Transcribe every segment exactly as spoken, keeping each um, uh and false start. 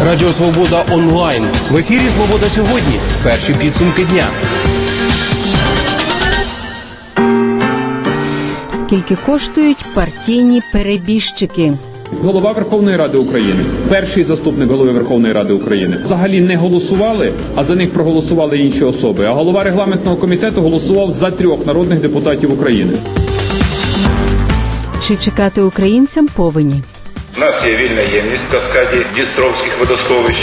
Радіо Свобода онлайн. В ефірі «Свобода сьогодні». Перші підсумки дня. Скільки коштують партійні перебіжчики? Голова Верховної Ради України, перший заступник голови Верховної Ради України взагалі не голосували, а за них проголосували інші особи. А голова регламентного комітету голосував за трьох народних депутатів України. Чи чекати українцям повені? У нас є вільна ємність в каскаді Дністровських водосховищ.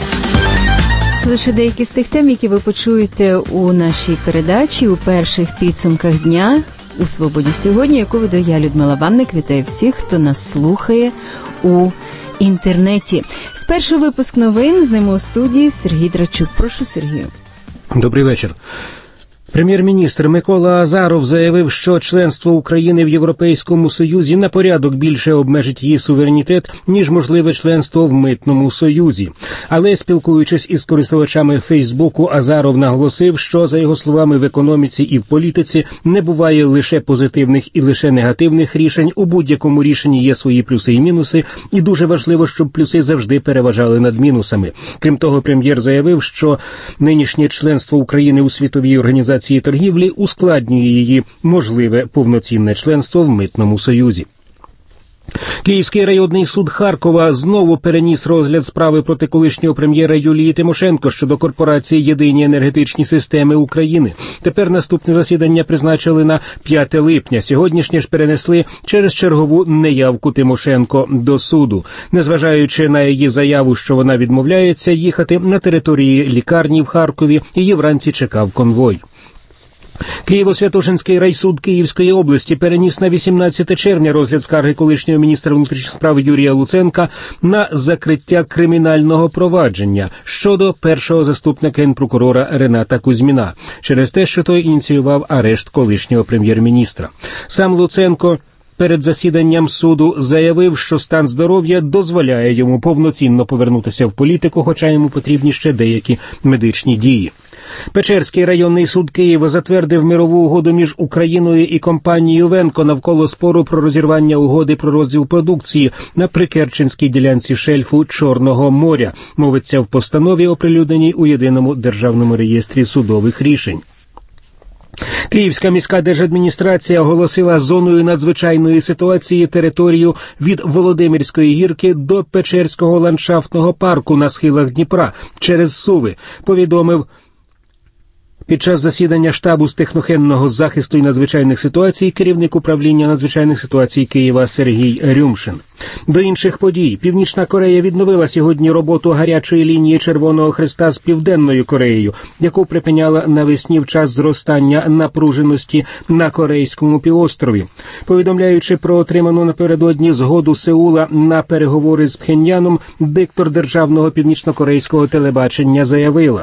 Це лише деякі з тих тем, які ви почуєте у нашій передачі у перших підсумках дня у «Свободі сьогодні», яку веду я, Людмила Ванник. Вітаю всіх, хто нас слухає у інтернеті. Спершу випуск новин, з ними у студії Сергій Драчук. Прошу, Сергію. Добрий вечір. Прем'єр-міністр Микола Азаров заявив, що членство України в Європейському Союзі на порядок більше обмежить її суверенітет, ніж можливе членство в Митному Союзі. Але, спілкуючись із користувачами Фейсбуку, Азаров наголосив, що, за його словами, в економіці і в політиці не буває лише позитивних і лише негативних рішень. У будь-якому рішенні є свої плюси і мінуси, і дуже важливо, щоб плюси завжди переважали над мінусами. Крім того, прем'єр заявив, що нинішнє членство України у Світовій організації торгівлі ускладнює її можливе повноцінне членство в Митному Союзі. Київський районний суд Харкова знову переніс розгляд справи проти колишнього прем'єра Юлії Тимошенко щодо корпорації «Єдині енергетичні системи України». Тепер наступне засідання призначили на п'яте липня. Сьогоднішнє ж перенесли через чергову неявку Тимошенко до суду. Незважаючи на її заяву, що вона відмовляється їхати на території лікарні в Харкові, її вранці чекав конвой. Києво-Святошинський райсуд Київської області переніс на вісімнадцяте червня розгляд скарги колишнього міністра внутрішніх справ Юрія Луценка на закриття кримінального провадження щодо першого заступника генпрокурора Рената Кузьміна через те, що той ініціював арешт колишнього прем'єр-міністра. Сам Луценко перед засіданням суду заявив, що стан здоров'я дозволяє йому повноцінно повернутися в політику, хоча йому потрібні ще деякі медичні дії. Печерський районний суд Києва затвердив мирову угоду між Україною і компанією «Венко» навколо спору про розірвання угоди про розділ продукції на прикерченській ділянці шельфу Чорного моря. Мовиться в постанові, оприлюдненій у Єдиному державному реєстрі судових рішень. Київська міська держадміністрація оголосила зоною надзвичайної ситуації територію від Володимирської гірки до Печерського ландшафтного парку на схилах Дніпра через Суви, повідомив під час засідання штабу з техногенного захисту і надзвичайних ситуацій керівник управління надзвичайних ситуацій Києва Сергій Рюмшин. До інших подій. Північна Корея відновила сьогодні роботу гарячої лінії Червоного Хреста з Південною Кореєю, яку припиняла навесні в час зростання напруженості на Корейському півострові. Повідомляючи про отриману напередодні згоду Сеула на переговори з Пхеньяном, диктор державного північнокорейського телебачення заявила: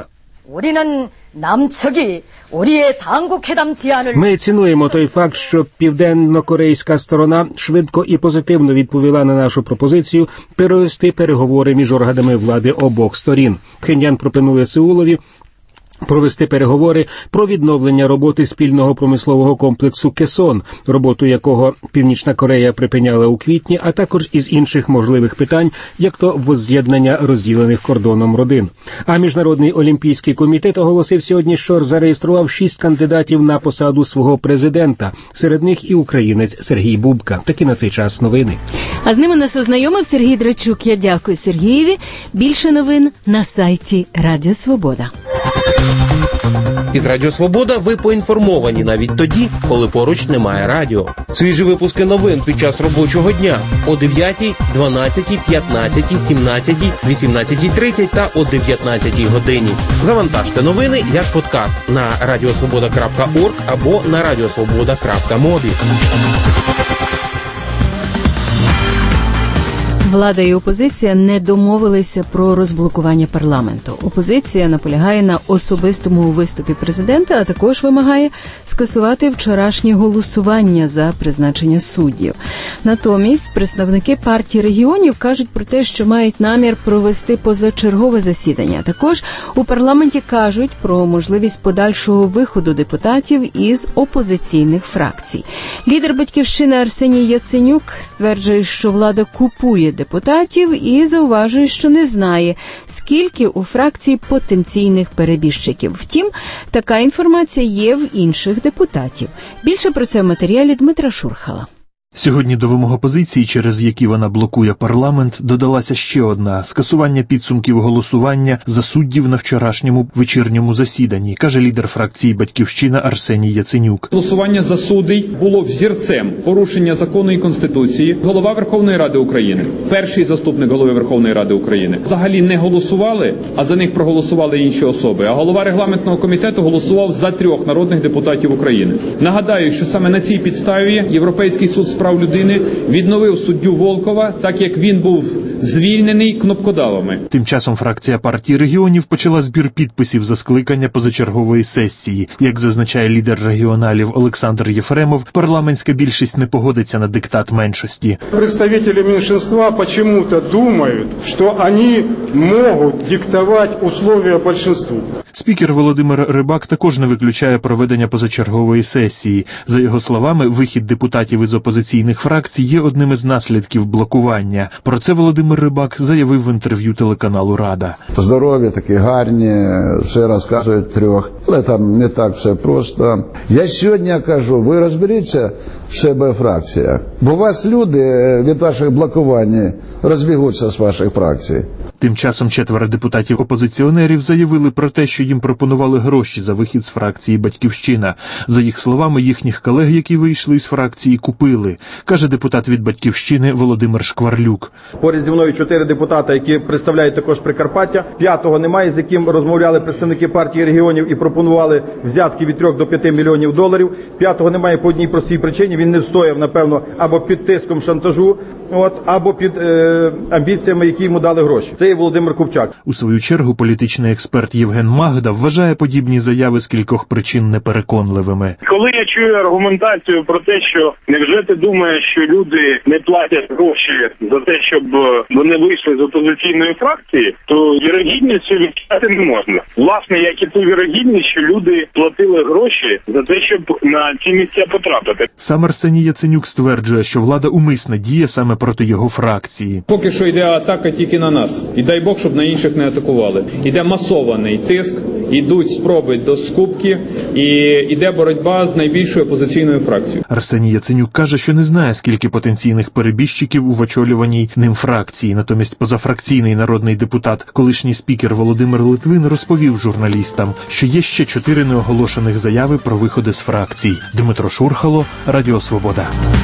Ми цінуємо той факт, що південно-корейська сторона швидко і позитивно відповіла на нашу пропозицію перевести переговори між органами влади обох сторін. Пхеньян пропонує Сеулові провести переговори про відновлення роботи спільного промислового комплексу «Кесон», роботу якого Північна Корея припиняла у квітні, а також із інших можливих питань, як то возз'єднання розділених кордоном родин. А Міжнародний олімпійський комітет оголосив сьогодні, що зареєстрував шість кандидатів на посаду свого президента. Серед них і українець Сергій Бубка. Такі на цей час новини. А з ними нас ознайомив Сергій Драчук. Я дякую Сергієві. Більше новин на сайті Радіо Свобода. Із Радіо Свобода ви поінформовані навіть тоді, коли поруч немає радіо. Свіжі випуски новин під час робочого дня о дев'ятій, дванадцятій, п'ятнадцятій, сімнадцятій, вісімнадцятій тридцять та о дев'ятнадцятій годині. Завантажте новини як подкаст на радіосвобода крапка орг або на радіосвобода крапка мобі. Влада і опозиція не домовилися про розблокування парламенту. Опозиція наполягає на особистому виступі президента, а також вимагає скасувати вчорашнє голосування за призначення суддів. Натомість представники партії регіонів кажуть про те, що мають намір провести позачергове засідання. Також у парламенті кажуть про можливість подальшого виходу депутатів із опозиційних фракцій. Лідер «Батьківщини» Арсеній Яценюк стверджує, що влада купує депутатів і зауважує, що не знає, скільки у фракції потенційних перебіжчиків. Втім, така інформація є в інших депутатів. Більше про це в матеріалі Дмитра Шурхала. Сьогодні до вимог опозиції, через які вона блокує парламент, додалася ще одна – скасування підсумків голосування за суддів на вчорашньому вечірньому засіданні, каже лідер фракції «Батьківщина» Арсеній Яценюк. Голосування за суддей було взірцем порушення закону і Конституції. Голова Верховної Ради України, перший заступник голови Верховної Ради України взагалі не голосували, а за них проголосували інші особи. А голова регламентного комітету голосував за трьох народних депутатів України. Нагадаю, що саме на цій підставі Європейський суд з прав людини відновив суддю Волкова, так як він був звільнений кнопкодавами. Тим часом фракція партії регіонів почала збір підписів за скликання позачергової сесії. Як зазначає лідер регіоналів Олександр Єфремов, парламентська більшість не погодиться на диктат меншості. Представники меншинства почему-то думають, що вони можуть диктувати умови більшинству. Спікер Володимир Рибак також не виключає проведення позачергової сесії. За його словами, вихід депутатів із опозиційних фракцій є одним із наслідків блокування. Про це Володимир Рибак заявив в інтерв'ю телеканалу «Рада». Здорові, такі гарні, все розказують трьох, але там не так все просто. Я сьогодні кажу, ви розберіться в себе фракція, бо вас люди від ваших блокувань розбігуться з ваших фракцій. Тим часом четверо депутатів-опозиціонерів заявили про те, що їм пропонували гроші за вихід з фракції «Батьківщина». За їх словами, їхніх колег, які вийшли з фракції, купили, каже депутат від «Батьківщини» Володимир Шкварлюк. Поряд зі мною чотири депутата, які представляють також Прикарпаття. П'ятого немає, з яким розмовляли представники партії регіонів і пропонували взятки від трьох до п'яти мільйонів доларів. П'ятого немає по одній простій причині. Він не встояв, напевно, або під тиском шантажу, от, або під е, амбіціями, які йому дали гроші. Це є Володимир Купчак. У свою чергу політичний експерт Євген Магда вважає подібні заяви з кількох причин непереконливими. Коли я чую аргументацію про те, що невже ти думаєш, що люди не платять гроші за те, щоб вони вийшли з опозиційної фракції, то вірогідність відкидати не можна. Власне, як і ту вірогідність, що люди платили гроші за те, щоб на ці місця потрапити. Сам Арсеній Яценюк стверджує, що влада умисно діє саме проти його фракції. Поки що йде атака тільки на нас. І дай Бог, щоб на інших не атакували. Іде масований тиск, ідуть спроби до скупки, і іде боротьба з найбільшою опозиційною фракцією. Арсеній Яценюк каже, що не знає, скільки потенційних перебіжчиків у очолюваній ним фракції. Натомість позафракційний народний депутат, колишній спікер Володимир Литвин розповів журналістам, що є ще чотири неоголошених заяви про виходи з фракцій. Дмитро Шурхало, Радіо Свобода.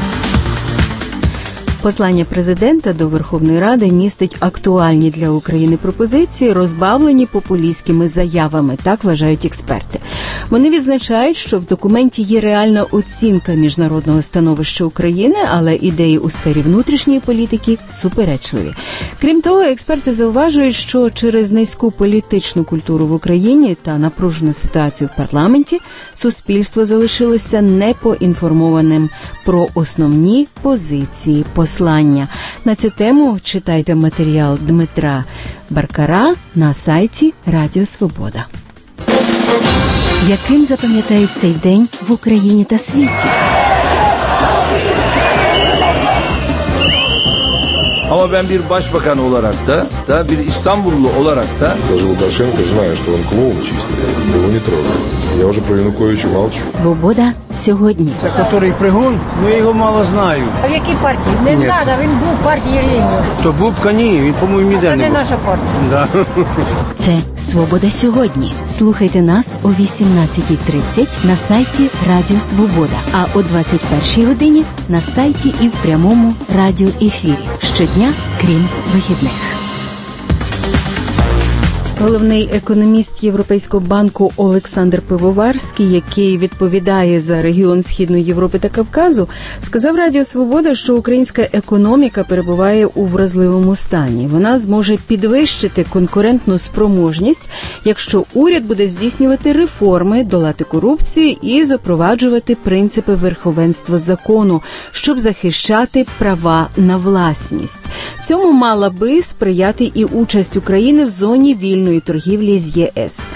Послання президента до Верховної Ради містить актуальні для України пропозиції, розбавлені популістськими заявами, так вважають експерти. Вони відзначають, що в документі є реальна оцінка міжнародного становища України, але ідеї у сфері внутрішньої політики суперечливі. Крім того, експерти зауважують, що через низьку політичну культуру в Україні та напружену ситуацію в парламенті суспільство залишилося непоінформованим про основні позиції послання. На цю тему читайте матеріал Дмитра Баркара на сайті Радіо Свобода. Яким запам'ятають цей день в Україні та світі? Ama ben bir başbakan olarak da, da bir İstanbullu olarak da... Даже Лукашенко, зная, что он клоун чистый, его не трогает. Я уже про Януковича молчу. Свобода сьогодні. Це, який пригон, ну я його мало знаю. А в якій партії? Не треба, він був в партії Рівню. То Бубка ні, він, по-моєму, ніде не був. Це не наша партія. Да. Це «Свобода сьогодні». Слухайте нас о вісімнадцятій тридцять на сайті Радіо Свобода, а о двадцять першій годині на сайті і в прямому радіоефірі. Щодня, крім вихідних. Головний економіст Європейського банку Олександр Пивоварський, який відповідає за регіон Східної Європи та Кавказу, сказав Радіо Свобода, що українська економіка перебуває у вразливому стані. Вона зможе підвищити конкурентну спроможність, якщо уряд буде здійснювати реформи, долати корупцію і запроваджувати принципи верховенства закону, щоб захищати права на власність. Цьому мала би сприяти і участь України в зоні вільної торгівлі з ЄС.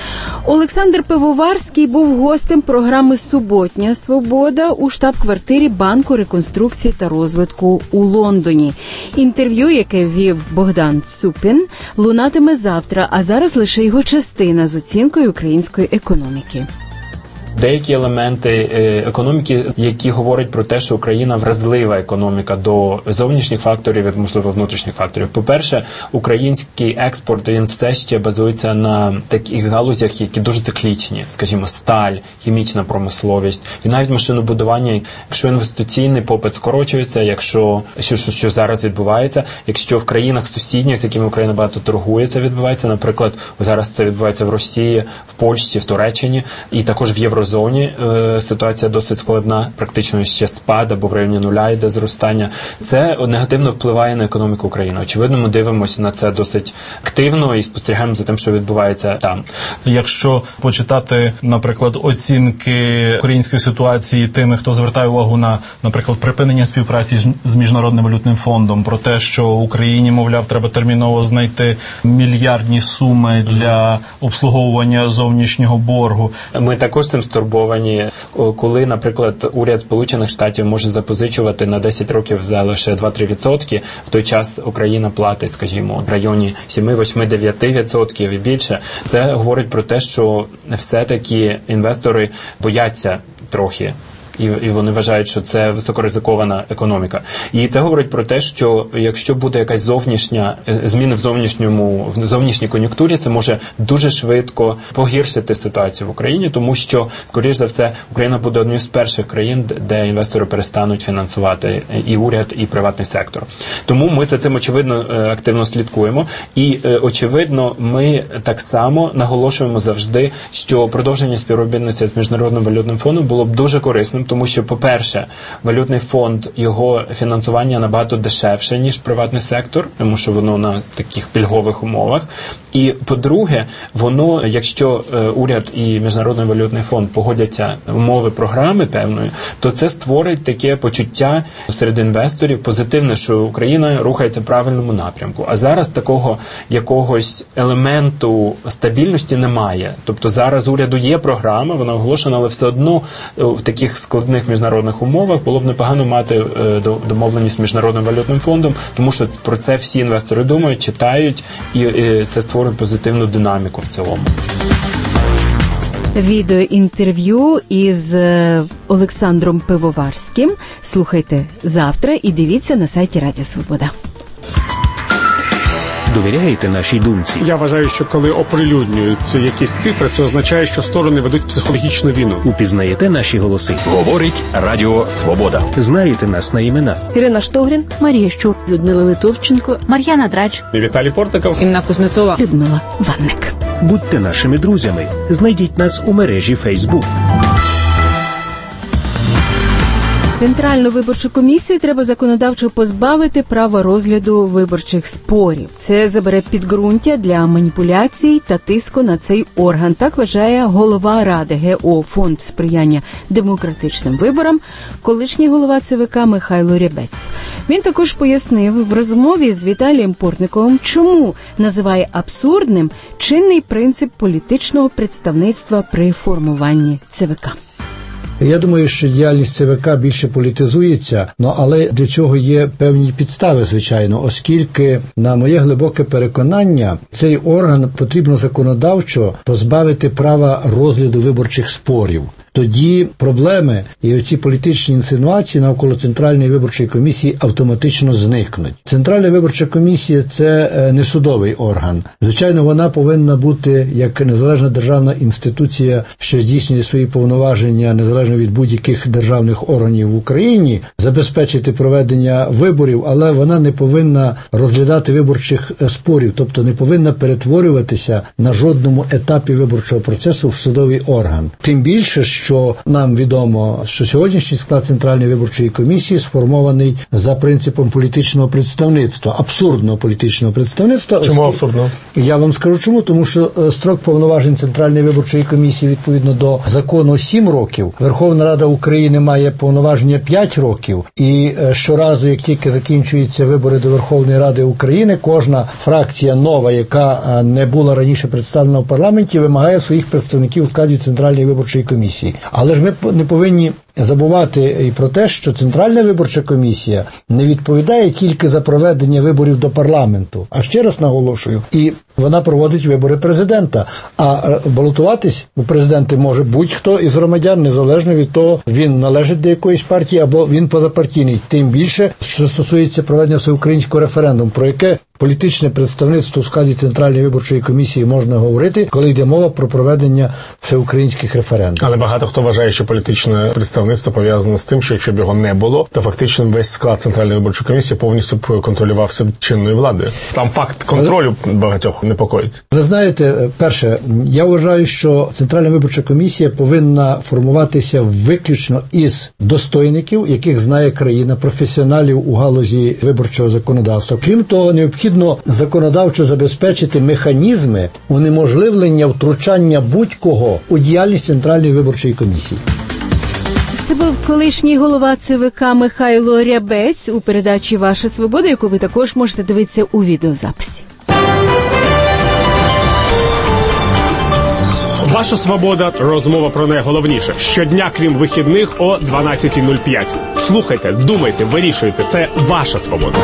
Олександр Пивоварський був гостем програми «Суботня свобода» у штаб-квартирі Банку реконструкції та розвитку у Лондоні. Інтерв'ю, яке вів Богдан Цупін, лунатиме завтра, а зараз лише його частина з оцінкою української економіки. Деякі елементи економіки, які говорять про те, що Україна вразлива економіка до зовнішніх факторів, як можливо внутрішніх факторів. По-перше, український експорт, він все ще базується на таких галузях, які дуже циклічні, скажімо, сталь, хімічна промисловість і навіть машинобудування. Якщо інвестиційний попит скорочується, якщо що, що, що зараз відбувається, якщо в країнах сусідніх, з якими Україна багато торгує, це відбувається, наприклад, зараз це відбувається в Росії, в Польщі, в Туреччині і також в Єврозоні. Зоні е, ситуація досить складна, практично ще спад або в районі нуля йде зростання. Це негативно впливає на економіку України. Очевидно, ми дивимося на це досить активно і спостерігаємо за тим, що відбувається там. Якщо почитати, наприклад, оцінки української ситуації тими, хто звертає увагу на, наприклад, припинення співпраці з Міжнародним валютним фондом, про те, що Україні, мовляв, треба терміново знайти мільярдні суми для обслуговування зовнішнього боргу. Ми також цим стурбовані, коли, наприклад, уряд Сполучених Штатів може запозичувати на десять років за лише два-три відсотки, в той час Україна платить, скажімо, в районі сім, вісім, дев'ять відсотків і більше. Це говорить про те, що все-таки інвестори бояться трохи. І, і вони вважають, що це високоризикована економіка. І це говорить про те, що якщо буде якась зовнішня зміни в зовнішньому в зовнішній кон'юнктурі, це може дуже швидко погіршити ситуацію в Україні, тому що, скоріш за все, Україна буде однією з перших країн, де інвестори перестануть фінансувати і уряд, і приватний сектор. Тому ми за цим, очевидно, активно слідкуємо. І, очевидно, ми так само наголошуємо завжди, що продовження співробітництва з Міжнародним валютним фондом було б дуже корисним, тому що, по-перше, валютний фонд, його фінансування набагато дешевше, ніж приватний сектор, тому що воно на таких пільгових умовах. І, по-друге, воно, якщо е, уряд і Міжнародний валютний фонд погодяться умови програми певної, то це створить таке почуття серед інвесторів позитивне, що Україна рухається в правильному напрямку. А зараз такого якогось елементу стабільності немає. Тобто зараз уряду є програма, вона оголошена, але все одно в таких складних міжнародних умовах було б непогано мати е, домовленість з Міжнародним валютним фондом, тому що про це всі інвестори думають, читають, і е, це створює позитивну динаміку в цілому. Відеоінтерв'ю із Олександром Пивоварським слухайте завтра і дивіться на сайті Радіо Свобода. Довіряєте нашій думці? Я вважаю, що коли оприлюднюються якісь цифри, це означає, що сторони ведуть психологічну війну. Упізнаєте наші голоси? Говорить Радіо Свобода. Знаєте нас на імена? Ірина Штогрін, Марія Щур, Людмила Литовченко, Мар'яна Драч, Віталій Портников, Інна Кузнецова, Людмила Ванник. Будьте нашими друзями. Знайдіть нас у мережі Facebook. Центральну виборчу комісію треба законодавчо позбавити права розгляду виборчих спорів. Це забере підґрунтя для маніпуляцій та тиску на цей орган. Так вважає голова Ради ГО «Фонд сприяння демократичним виборам», колишній голова ЦВК Михайло Рябець. Він також пояснив в розмові з Віталієм Портниковим, чому називає абсурдним чинний принцип політичного представництва при формуванні ЦВК. Я думаю, що діяльність ЦВК більше політизується, ну, але для цього є певні підстави, звичайно, оскільки, на моє глибоке переконання, цей орган потрібно законодавчо позбавити права розгляду виборчих спорів. Тоді проблеми і оці політичні інсинуації навколо Центральної виборчої комісії автоматично зникнуть. Центральна виборча комісія – це не судовий орган. Звичайно, вона повинна бути як незалежна державна інституція, що здійснює свої повноваження незалежно від будь-яких державних органів в Україні, забезпечити проведення виборів, але вона не повинна розглядати виборчих спорів, тобто не повинна перетворюватися на жодному етапі виборчого процесу в судовий орган. Тим більше, що що нам відомо, що сьогоднішній склад Центральної виборчої комісії сформований за принципом політичного представництва, абсурдного політичного представництва. Чому абсурдно? Я вам скажу чому, тому що строк повноважень Центральної виборчої комісії відповідно до закону сім років. Верховна Рада України має повноваження п'ять років. І щоразу, як тільки закінчуються вибори до Верховної Ради України, кожна фракція нова, яка не була раніше представлена в парламенті, вимагає своїх представників у складі Центральної виборчої комісії. Але ж ми не повинні забувати і про те, що Центральна виборча комісія не відповідає тільки за проведення виборів до парламенту, а ще раз наголошую, і вона проводить вибори президента. А балотуватись у президенти може будь-хто із громадян, незалежно від того, він належить до якоїсь партії або він позапартійний. Тим більше, що стосується проведення всеукраїнського референдуму, про яке політичне представництво в складі Центральної виборчої комісії можна говорити, коли йде мова про проведення всеукраїнських референдумів. Але багато хто вважає, що політичне представництво пов'язане з тим, що якщо б його не було, то фактично весь склад Центральної виборчої комісії повністю б контролювався чинною владою. Сам факт контролю багатьох непокоїть. Ви знаєте, перше, я вважаю, що Центральна виборча комісія повинна формуватися виключно із достойників, яких знає країна, професіоналів у галузі виборчого законодавства. Крім того, необхідно законодавчо забезпечити механізми унеможливлення втручання будь-кого у діяльність Центральної виборчої комісії. Це був колишній голова ЦВК Михайло Рябець у передачі «Ваша свобода», яку ви також можете дивитися у відеозаписі. Ваша свобода. Розмова про найголовніше. Щодня, крім вихідних, о дванадцята нуль п'ять. Слухайте, думайте, вирішуйте. Це ваша свобода.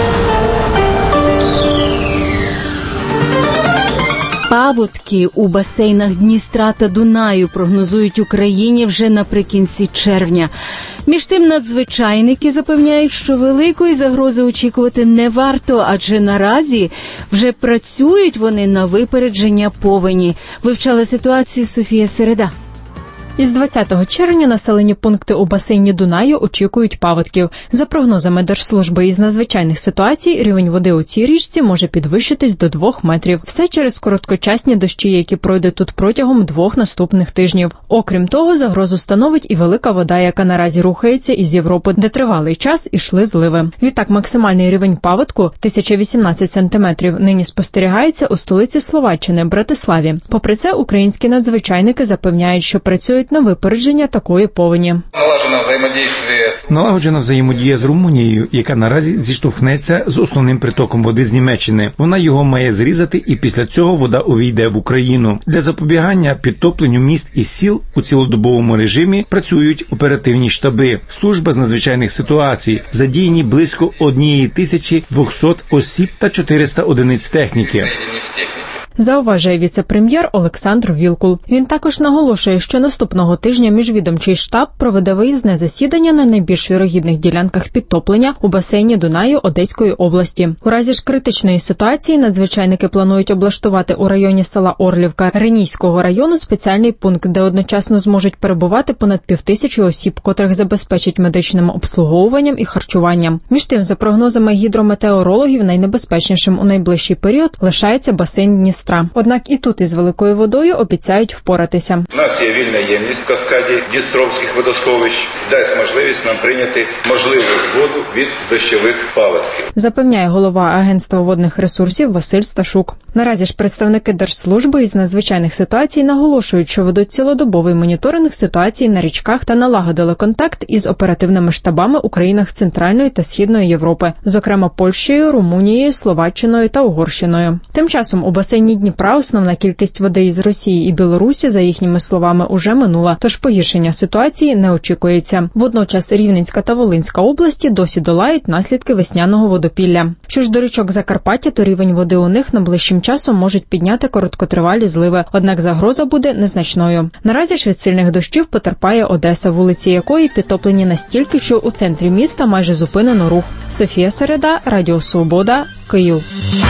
Паводки у басейнах Дністра та Дунаю прогнозують Україні вже наприкінці червня. Між тим надзвичайники запевняють, що великої загрози очікувати не варто, адже наразі вже працюють вони на випередження повені. Вивчала ситуацію Софія Середа. Із двадцятого червня населені пункти у басейні Дунаю очікують паводків. За прогнозами Держслужби із надзвичайних ситуацій, рівень води у цій річці може підвищитись до двох метрів. Все через короткочасні дощі, які пройдуть тут протягом двох наступних тижнів. Окрім того, загрозу становить і велика вода, яка наразі рухається із Європи, де тривалий час ішли зливи. Відтак, максимальний рівень паводку – тисяча вісімнадцять сантиметрів, нині спостерігається у столиці Словаччини – Братиславі. Попри це, українські надзвичайники запевняють, що працюють на випередження такої повені. Налагоджена взаємодія з Румунією, яка наразі зіштовхнеться з основним притоком води з Німеччини. Вона його має зрізати, і після цього вода увійде в Україну. Для запобігання підтопленню міст і сіл у цілодобовому режимі працюють оперативні штаби. Служба з надзвичайних ситуацій. Задіяні близько однієї тисячі двохсот осіб та чотириста одиниць техніки. Зауважує віце-прем'єр Олександр Вілкул. Він також наголошує, що наступного тижня міжвідомчий штаб проведе виїзне засідання на найбільш вірогідних ділянках підтоплення у басейні Дунаю Одеської області. У разі ж критичної ситуації надзвичайники планують облаштувати у районі села Орлівка Ренійського району спеціальний пункт, де одночасно зможуть перебувати понад півтисячі осіб, котрих забезпечать медичним обслуговуванням і харчуванням. Між тим, за прогнозами гідрометеорологів, найнебезпечнішим у найближчий період лишається басейн Дністра. Однак і тут із великою водою обіцяють впоратися. У нас є вільна ємність в каскаді Дністровських водосховищ, дасть можливість нам прийняти можливу воду від дощових паводків. Запевняє голова Агентства водних ресурсів Василь Сташук. Наразі ж представники Держслужби із надзвичайних ситуацій наголошують, що ведуть цілодобовий моніторинг ситуації на річках та налагодили контакт із оперативними штабами у країнах Центральної та Східної Європи, зокрема Польщею, Румунією, Словаччиною та Угорщиною. Тим часом у басейні Дніпра основна кількість води із Росії і Білорусі, за їхніми словами, уже минула, тож погіршення ситуації не очікується. Водночас Рівненська та Волинська області досі долають наслідки весняного водопілля. Що ж до річок Закарпаття, то рівень води у них найближчим часом можуть підняти короткотривалі зливи, однак загроза буде незначною. Наразі ж від сильних дощів потерпає Одеса, вулиці якої підтоплені настільки, що у центрі міста майже зупинено рух. Софія Середа, Радіо Свобода, Київ.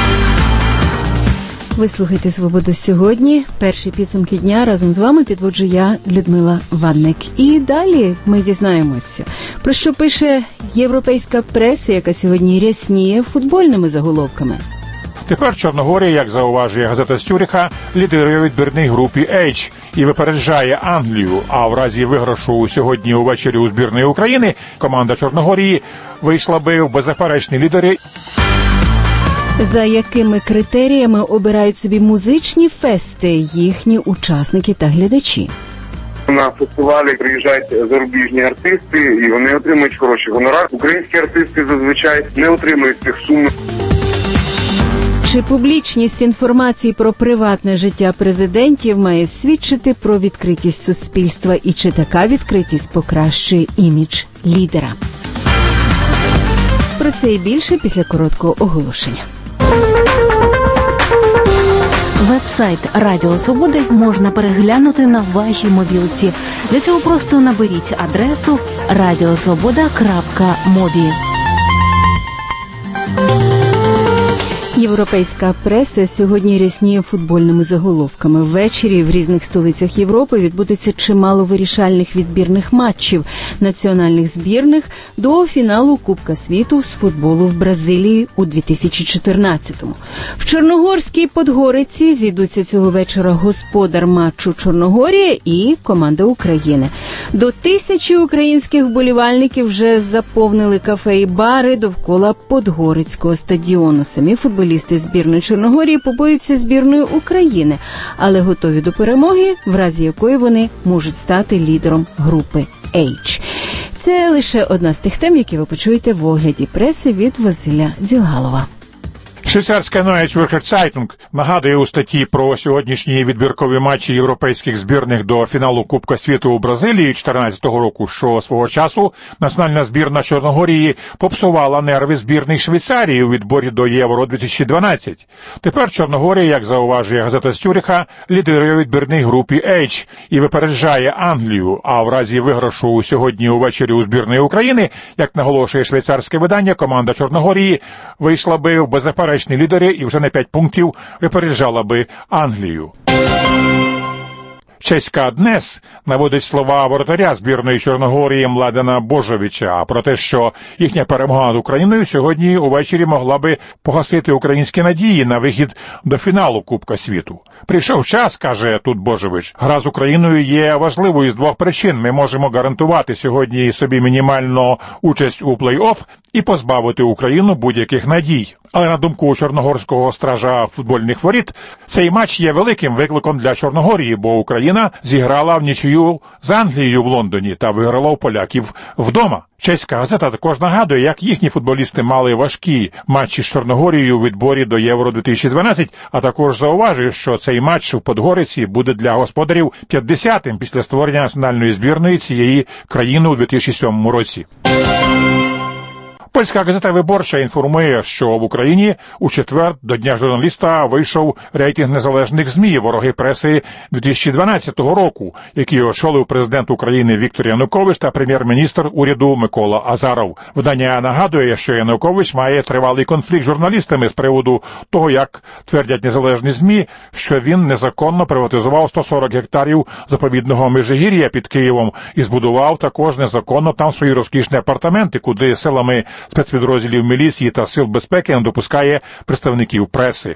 Ви слухаєте «Свободу сьогодні». Перші підсумки дня разом з вами підводжу я, Людмила Ванник. І далі ми дізнаємося, про що пише європейська преса, яка сьогодні рясніє футбольними заголовками. Тепер Чорногорія, як зауважує газета з Цюриха, лідирує у відбірній групі H і випереджає Англію. А в разі виграшу сьогодні увечері у збірної України команда Чорногорії вийшла би в беззаперечні лідери. За якими критеріями обирають собі музичні фести їхні учасники та глядачі? На фестивалі приїжджають зарубіжні артисти, і вони отримують хороші гонорари. Українські артисти зазвичай не отримують цих сум. Чи публічність інформації про приватне життя президентів має свідчити про відкритість суспільства, і чи така відкритість покращує імідж лідера? Про це і більше після короткого оголошення. Веб-сайт Радіо Свободи можна переглянути на вашій мобілці. Для цього просто наберіть адресу радіосвобода крапка мобі. Європейська преса сьогодні рясніє футбольними заголовками. Ввечері в різних столицях Європи відбудеться чимало вирішальних відбірних матчів національних збірних до фіналу Кубка світу з футболу в Бразилії у дві тисячі чотирнадцятому. В Чорногорській Подгориці зійдуться цього вечора господар матчу Чорногорія і команда України. До тисячі українських вболівальників вже заповнили кафе і бари довкола Подгорицького стадіону. Самі футболісти збірної Чорногорії побоюються збірної України, але готові до перемоги, в разі якої вони можуть стати лідером групи H. Це лише одна з тих тем, які ви почуєте в огляді преси від Василя Дзілгалова. Швейцарська Neue Zürcher Zeitung нагадує у статті про сьогоднішні відбіркові матчі європейських збірних до фіналу Кубка світу у Бразилії дві тисячі чотирнадцятого року, що свого часу національна збірна Чорногорії попсувала нерви збірної Швейцарії у відборі до Євро дві тисячі дванадцять. Тепер Чорногорія, як зауважує газета з Цюриха, лідирує у відбірній групі H і випереджає Англію, а в разі виграшу сьогодні увечері у збірної України, як наголошує швейцарське видання, команда Чорногорії вийшла би в беззаперечні лідери і вже на п'ять пунктів випереджала би Англію. Чеська Днес наводить слова воротаря збірної Чорногорії Младена Божовича про те, що їхня перемога над Україною сьогодні увечері могла би погасити українські надії на вихід до фіналу Кубка світу. Прийшов час, каже тут Божович, гра з Україною є важливою з двох причин. Ми можемо гарантувати сьогодні собі мінімальну участь у плей-офф і позбавити Україну будь-яких надій. Але на думку чорногорського стража футбольних воріт, цей матч є великим викликом для Чорногорії, бо Україна зіграла в нічию з Англією в Лондоні та виграла у поляків вдома. Чеська газета також нагадує, як їхні футболісти мали важкі матчі з Чорногорією у відборі до Євро дві тисячі дванадцять, а також зауважує, що цей матч в Подгориці буде для господарів п'ятдесятим після створення національної збірної цієї країни у дві тисячі сьомому році. Польська газета «Виборча» інформує, що в Україні у четвер до Дня журналіста вийшов рейтинг незалежних ЗМІ «Вороги преси» дві тисячі дванадцятого року, який очолив президент України Віктор Янукович та прем'єр-міністр уряду Микола Азаров. Видання нагадує, що Янукович має тривалий конфлікт з журналістами з приводу того, як твердять незалежні ЗМІ, що він незаконно приватизував сто сорок гектарів заповідного Межигір'я під Києвом і збудував також незаконно там свої розкішні апартаменти, куди силами спецпідрозділів міліції та сил безпеки не допускає представників преси.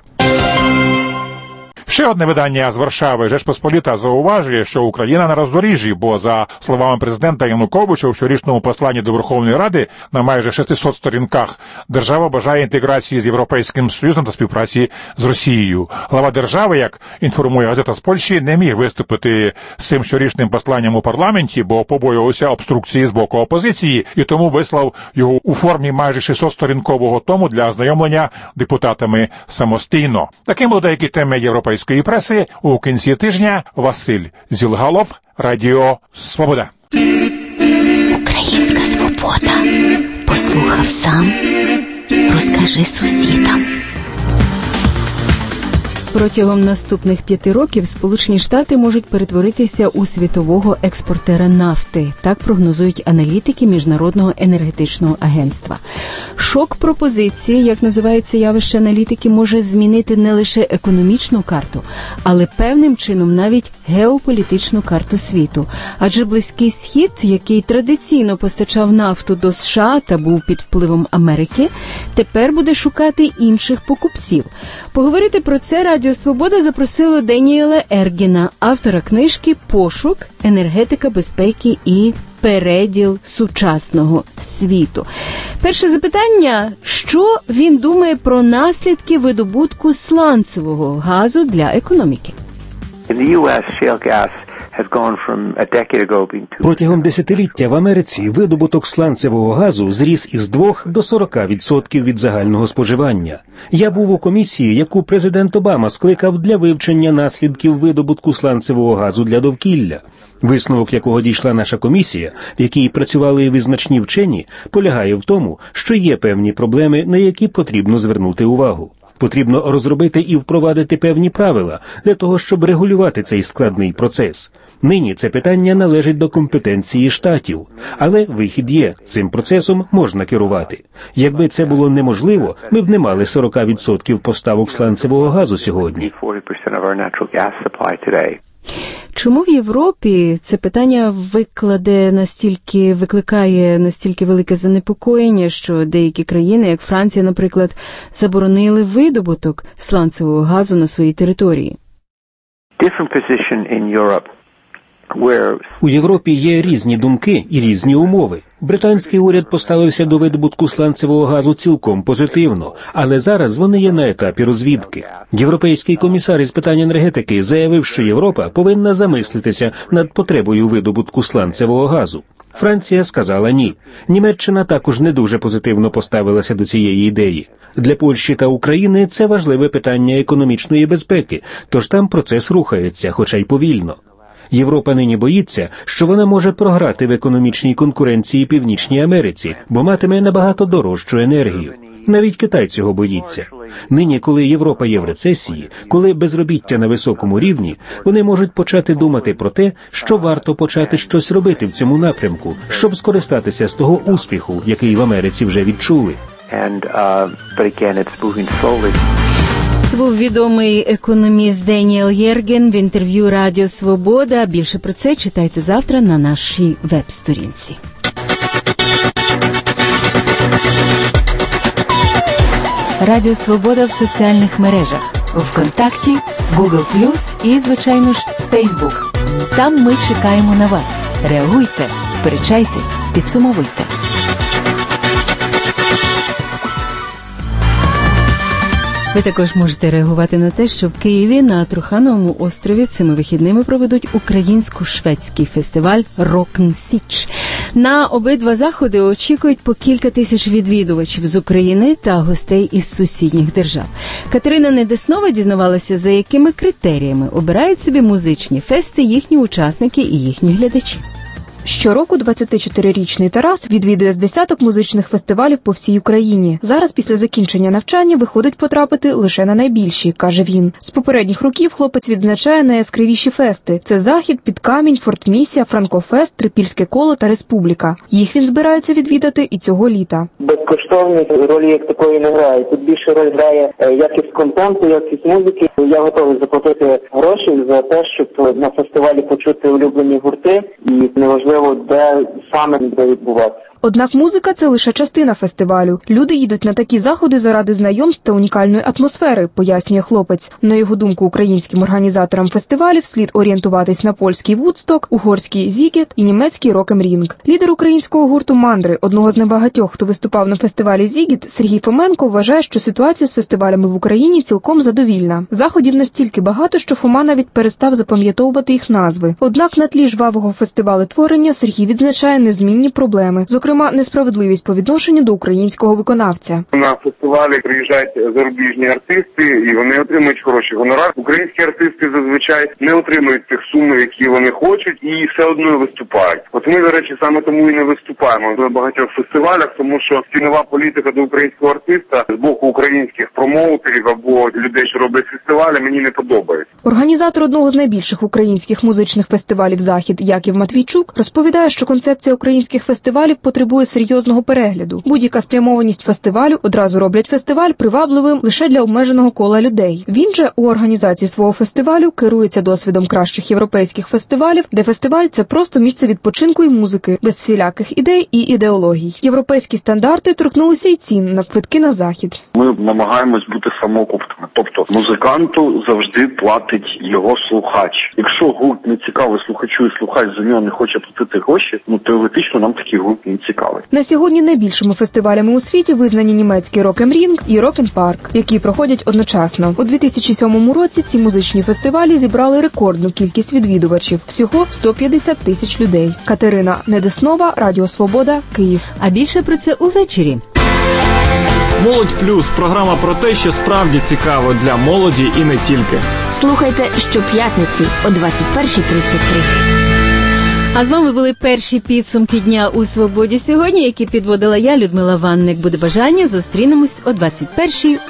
Ще одне видання з Варшави «Жечпосполіта» зауважує, що Україна на роздоріжжі, бо, за словами президента Януковича, у щорічному посланні до Верховної Ради на майже шестисот сторінках держава бажає інтеграції з Європейським Союзом та співпраці з Росією. Глава держави, як інформує газета з Польщі, не міг виступити з цим щорічним посланням у парламенті, бо побоювався обструкції з боку опозиції і тому вислав його у формі майже шестисотсторінкового тому для ознайомлення депутатами самостійно. Таким були деякі теми європейської преси у кінці тижня. Василь Зілгалов, Радіо Свобода. Українська свобода. Послухав сам, розкажи сусідам. Протягом наступних п'яти років Сполучені Штати можуть перетворитися у світового експортера нафти. Так прогнозують аналітики Міжнародного енергетичного агентства. Шок пропозиції, як називається явище аналітики, може змінити не лише економічну карту, але певним чином навіть геополітичну карту світу. Адже Близький Схід, який традиційно постачав нафту до США та був під впливом Америки, тепер буде шукати інших покупців. Поговорити про це Радіо Свобода запросило Деніела Ергіна, автора книжки «Пошук. Енергетика безпеки і переділ сучасного світу». Перше запитання, що він думає про наслідки видобутку сланцевого газу для економіки? Протягом десятиліття в Америці видобуток сланцевого газу зріс із двох до сорока відсотків від загального споживання. Я був у комісії, яку президент Обама скликав для вивчення наслідків видобутку сланцевого газу для довкілля. Висновок, якого дійшла наша комісія, в якій працювали визначні вчені, полягає в тому, що є певні проблеми, на які потрібно звернути увагу. Потрібно розробити і впровадити певні правила для того, щоб регулювати цей складний процес. Нині це питання належить до компетенції штатів, але вихід є, цим процесом можна керувати. Якби це було неможливо, ми б не мали сорок відсотків поставок сланцевого газу сьогодні. Чому в Європі це питання викладе настільки, викликає настільки велике занепокоєння, що деякі країни, як Франція, наприклад, заборонили видобуток сланцевого газу на своїй території? У Європі є різні думки і різні умови. Британський уряд поставився до видобутку сланцевого газу цілком позитивно, але зараз вони є на етапі розвідки. Європейський комісар із питань енергетики заявив, що Європа повинна замислитися над потребою видобутку сланцевого газу. Франція сказала ні. Німеччина також не дуже позитивно поставилася до цієї ідеї. Для Польщі та України це важливе питання економічної безпеки, тож там процес рухається, хоча й повільно. Європа нині боїться, що вона може програти в економічній конкуренції Північній Америці, бо матиме набагато дорожчу енергію. Навіть Китай цього боїться. Нині, коли Європа є в рецесії, коли безробіття на високому рівні, вони можуть почати думати про те, що варто почати щось робити в цьому напрямку, щоб скористатися з того успіху, який в Америці вже відчули. Це був відомий економіст Деніел Єрген в інтерв'ю Радіо Свобода. Більше про це читайте завтра на нашій веб-сторінці. Радіо Свобода в соціальних мережах. ВКонтакті, Google плюс і, звичайно ж, Фейсбук. Там ми чекаємо на вас. Реагуйте, сперечайтесь, підсумовуйте. Ви також можете реагувати на те, що в Києві на Трухановому острові цими вихідними проведуть українсько-шведський фестиваль «Рок'n Січ». На обидва заходи очікують по кілька тисяч відвідувачів з України та гостей із сусідніх держав. Катерина Недеснова дізнавалася, за якими критеріями обирають собі музичні фести їхні учасники і їхні глядачі. Щороку двадцятичотирирічний Тарас відвідує з десяток музичних фестивалів по всій Україні. Зараз після закінчення навчання виходить потрапити лише на найбільші, каже він. З попередніх років хлопець відзначає найяскравіші фести. Це Захід, Підкамінь, Фортмісія, Франкофест, Трипільське коло та Республіка. Їх він збирається відвідати і цього літа. Безкоштовні ролі як такої не грає. Тут більше роль грає якість контенту, якість музики. Я готовий заплатити гроші за те, щоб на фестивалі почути улюблені гурти і неважливо, де саме буде відбуватися. Однак музика – це лише частина фестивалю. Люди їдуть на такі заходи заради знайомств та унікальної атмосфери, пояснює хлопець. На його думку, українським організаторам фестивалів слід орієнтуватись на польський Вудсток, угорський Зігет і німецький Рок-ем Рінг. Лідер українського гурту «Мандри», одного з небагатьох, хто виступав на фестивалі Зігет, Сергій Фоменко вважає, що ситуація з фестивалями в Україні цілком задовільна. Заходів настільки багато, що Фома навіть перестав запам'ятовувати їх назви. Однак на тлі жвавого фестивалю творення Сергій відзначає незмінні проблеми. Зокрема, зокрема, несправедливість по відношенню до українського виконавця. На фестивалі приїжджають зарубіжні артисти, і вони отримують хороший гонорар. Українські артисти зазвичай не отримують тих сум, які вони хочуть, і все одно виступають. От ми, до речі, саме тому і не виступаємо на багатьох фестивалях, тому що цінова політика до українського артиста з боку українських промоутерів або людей, що роблять фестивалі, мені не подобається. Організатор одного з найбільших українських музичних фестивалів «Захід» Яків Матвійчук розповідає, що концепція українських фестивалів потребує серйозного перегляду. Будь-яка спрямованість фестивалю одразу роблять фестиваль привабливим лише для обмеженого кола людей. Він же у організації свого фестивалю керується досвідом кращих європейських фестивалів, де фестиваль – це просто місце відпочинку і музики, без всіляких ідей і ідеологій. Європейські стандарти торкнулися й цін на квитки на захід. Ми намагаємось бути самоокупними. Тобто музиканту завжди платить його слухач. Якщо гурт не цікавий слухачу і слухач за нього не хоче платити гроші, ну теоретично нам такий гурт не цікавий. На сьогодні найбільшими фестивалями у світі визнані німецький Rock am Ring і Rock am Park, які проходять одночасно. У дві тисячі сьомому році ці музичні фестивалі зібрали рекордну кількість відвідувачів – всього сто п'ятдесят тисяч людей. Катерина Недеснова, Радіо Свобода, Київ. А більше про це увечері. Молодь Плюс – програма про те, що справді цікаво для молоді і не тільки. Слухайте щоп'ятниці о двадцять перша тридцять три. А з вами були перші підсумки дня у «Свободі» сьогодні, які підводила я, Людмила Ванник. Буде бажання, зустрінемось о двадцять першій.